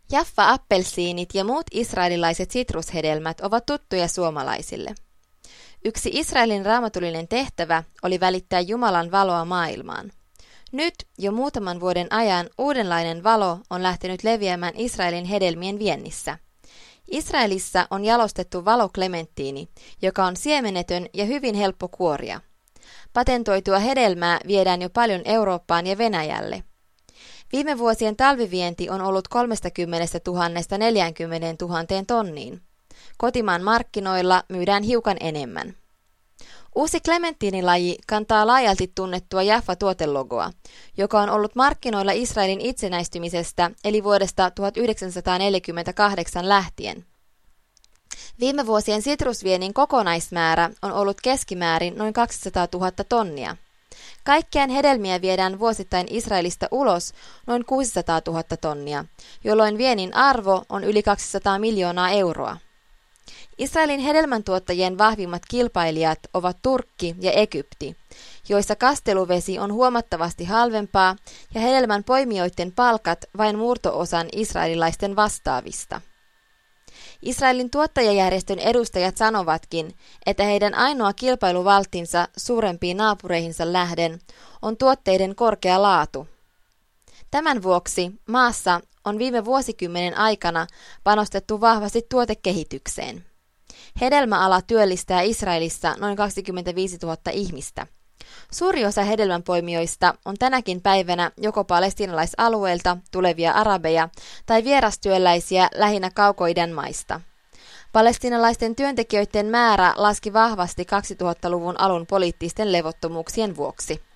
Jaffa-appelsiinit ja muut israelilaiset sitrushedelmät ovat tuttuja suomalaisille. Yksi Israelin raamatullinen tehtävä oli välittää Jumalan valoa maailmaan. Nyt jo muutaman vuoden ajan uudenlainen valo on lähtenyt leviämään Israelin hedelmien viennissä. Israelissa on jalostettu valoklementtiini, joka on siemenetön ja hyvin helppo kuoria. Patentoitua hedelmää viedään jo paljon Eurooppaan ja Venäjälle. Viime vuosien talvivienti on ollut 30 000 40 000 tonniin. Kotimaan markkinoilla myydään hiukan enemmän. Uusi klementtiinilaji kantaa laajalti tunnettua Jaffa-tuotelogoa, joka on ollut markkinoilla Israelin itsenäistymisestä eli vuodesta 1948 lähtien. Viime vuosien sitrusviennin kokonaismäärä on ollut keskimäärin noin 200 000 tonnia. Kaikkiaan hedelmiä viedään vuosittain Israelista ulos noin 600 000 tonnia, jolloin viennin arvo on yli 200 miljoonaa euroa. Israelin hedelmäntuottajien vahvimmat kilpailijat ovat Turkki ja Egypti, joissa kasteluvesi on huomattavasti halvempaa ja hedelmän poimijoiden palkat vain murto-osan israelilaisten vastaavista. Israelin tuottajajärjestön edustajat sanovatkin, että heidän ainoa kilpailuvalttinsa suurempiin naapureihinsa nähden on tuotteiden korkea laatu. Tämän vuoksi maassa on viime vuosikymmenen aikana panostettu vahvasti tuotekehitykseen. Hedelmäala työllistää Israelissa noin 25 000 ihmistä. Suuri osa hedelmänpoimijoista on tänäkin päivänä joko palestiinalaisalueilta tulevia arabeja tai vierastyöläisiä lähinnä Kauko-idän maista. Palestiinalaisten työntekijöiden määrä laski vahvasti 2000-luvun alun poliittisten levottomuuksien vuoksi.